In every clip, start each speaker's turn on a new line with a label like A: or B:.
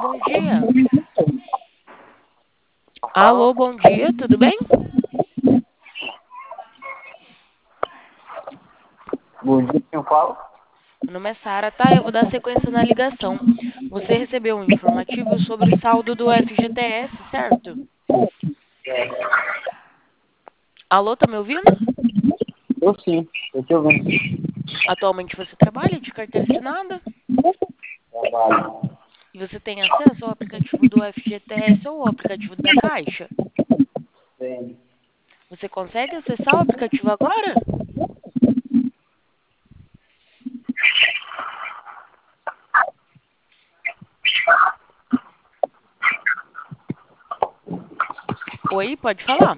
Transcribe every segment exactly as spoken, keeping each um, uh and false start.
A: bom dia. Alô, bom dia, tudo bem?
B: Bom dia, quem fala?
A: Meu nome é Sara, tá? Eu vou dar sequência na ligação. Você recebeu um informativo sobre o saldo do F G T S, certo? Alô, tá me ouvindo?
B: Eu sim, eu te ouvindo.
A: Atualmente você trabalha de carteira assinada?
B: Trabalho.
A: E você tem acesso ao aplicativo do F G T S ou ao aplicativo da Caixa?
B: Bem,
A: Você consegue acessar o aplicativo agora? Oi, pode falar?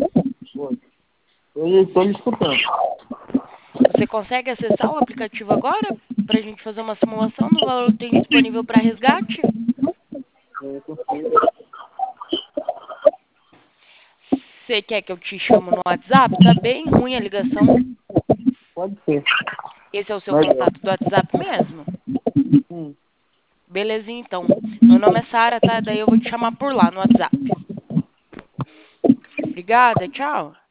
B: eu estou lhe escutando.
A: Você consegue acessar o aplicativo agora para a gente fazer uma simulação do valor que tem disponível para resgate?
B: Eu consigo.
A: Você quer que eu te chamo no WhatsApp? Tá bem ruim a ligação.
B: Pode ser.
A: Esse é o seu
B: Mas
A: contato do WhatsApp mesmo?
B: sim.
A: Belezinha, então. Meu nome é Sara, tá? Daí eu vou te chamar por lá no WhatsApp. Obrigada, tchau.